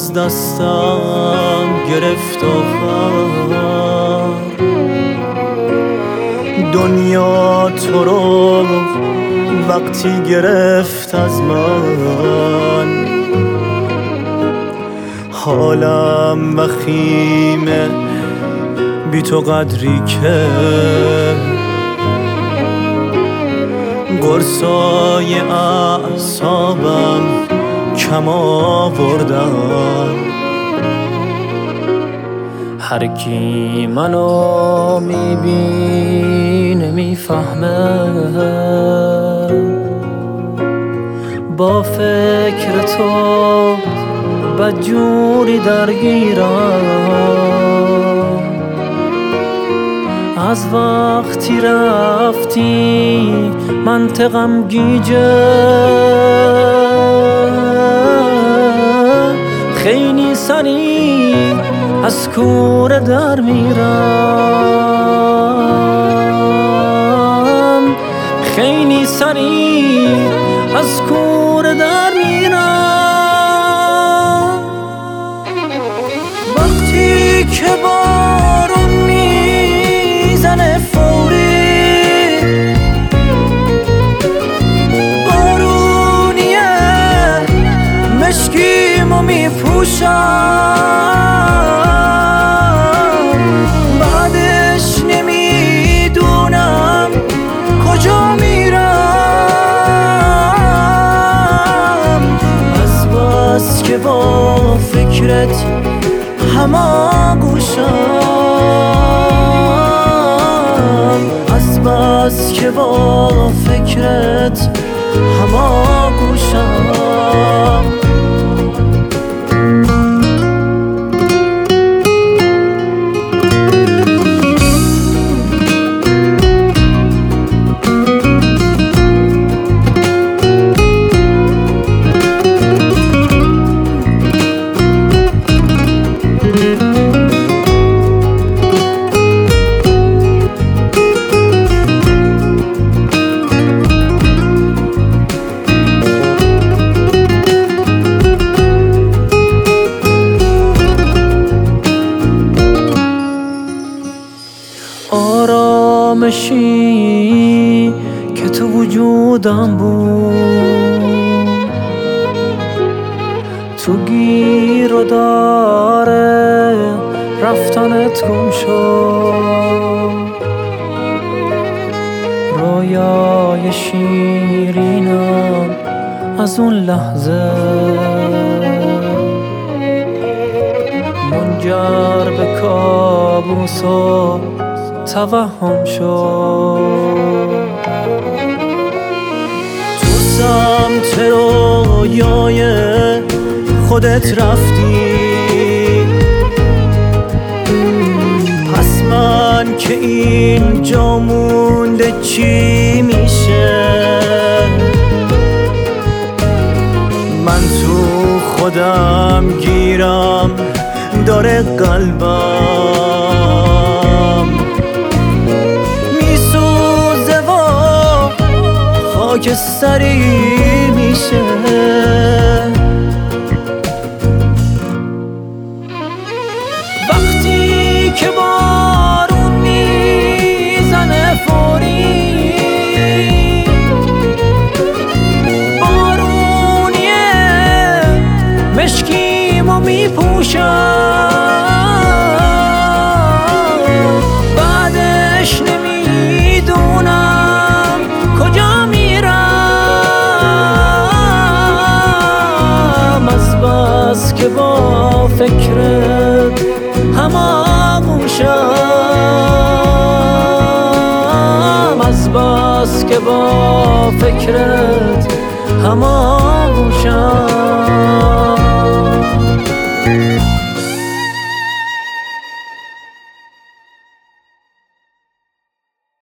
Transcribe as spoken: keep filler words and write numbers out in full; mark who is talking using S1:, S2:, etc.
S1: از دستم گرفت آخر. دنیا تو رو وقتی گرفت از من، حالم وخیمه بی تو قدری که قرصای اعصابم کم آوردم.
S2: هر کی منو میبینه میفهمه با فکر تو بدجوری درگیرم. از وقتی رفتی منطقم گیجه، خیلی سری از کوره در میرم، خیلی سری از کوره در میرم. وقتی که بارون میزنه فوری، بارونیه مشکیمو میپوشم، بعدش نمیدونم کجا میرم. از بس که با فکرت هماغوشم، از بس که با فکرت هماغوشم. آرامشی که تو وجودم بود، تو گیر و داره رفتنت گم شد. رویای شیرینم از اون لحظه منجر به کابوس و توهم شد.
S1: تو سمت رویای خودت رفتی، پس من که اینجا مونده چی میشه؟ من تو خودم گیرم داره قلبم میسوزه و خاکستری میشه.
S2: وقتی که بارون میزنه فوری، بارونیه مشکیمو میپوشم، بعدش نمیدونم کجا میرم. از بس که با فکرت هماغوشم، از بس که با فکرت هماغوشم.